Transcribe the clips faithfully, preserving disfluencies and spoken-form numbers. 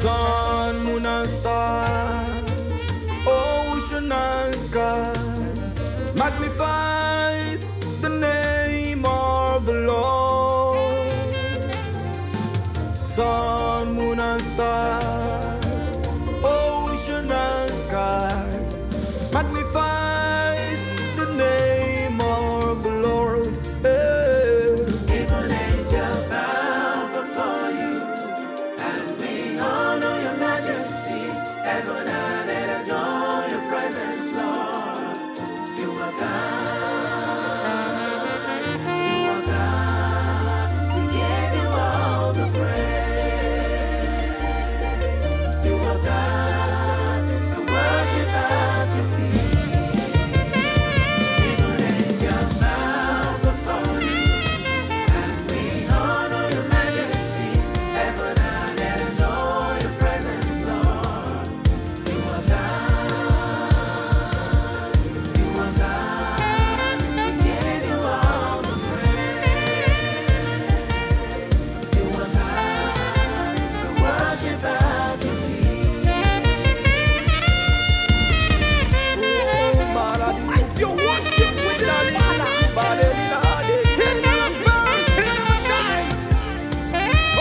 Sun, moon and stars, ocean and sky, magnifies the name of the Lord. Sun, moon and stars, ocean and sky, magnifies the name of the Lord. Hey. Even angels bow before you, and we honor your majesty. Heaven and earth adore your presence, Lord. You are God. You are God. We give you all the praise. You are God. We worship at your feet. Even angels bow before you, and we honor your majesty. Heaven and earth adore your presence, Lord. You are God. You are God. We give you all the praise. You are God. We worship at your feet. It's your worship with the Father. He never fails, he never dies. Oh,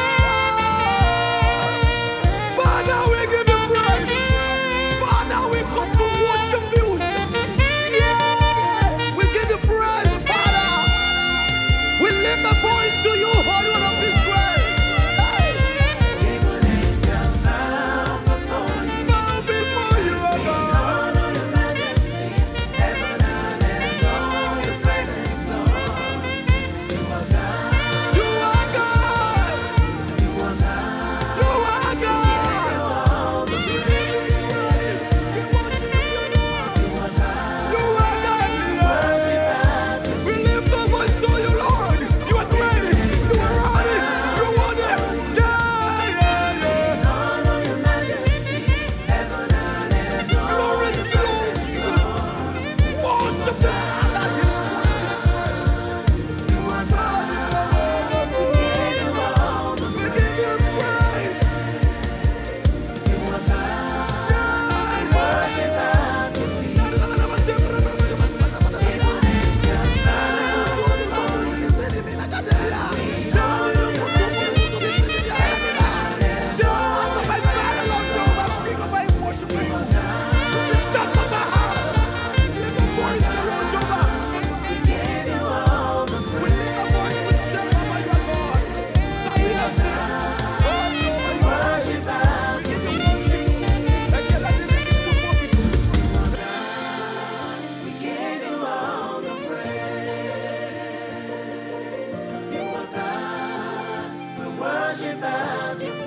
Father, we give you praise. Father, we come to worship you. Yeah, we give you praise, Father. We lift our voice to you, Holy One of Israel. Hey, Even angels bow before you. bow before you, O We God. honor your majesty. Heaven and earth adore your presence, Lord. You are God. You are God. You are God. You are Give God. you all the praise. We worship you, Lord. You are God. You are God, Lord. Worship at your We lift our voice to you, Lord. You are great. You are worthy. You are worthy. Yeah, yeah, yeah. honor your majesty. Heaven and earth Glory adore to your you, presence, Jesus. Lord. Worship the Father. You are God. Give you all the We give you praise. You are God. Worship at your feet. Even angels bow before you. Give you all the worship at your We give you all the praise. You are God. We worship at your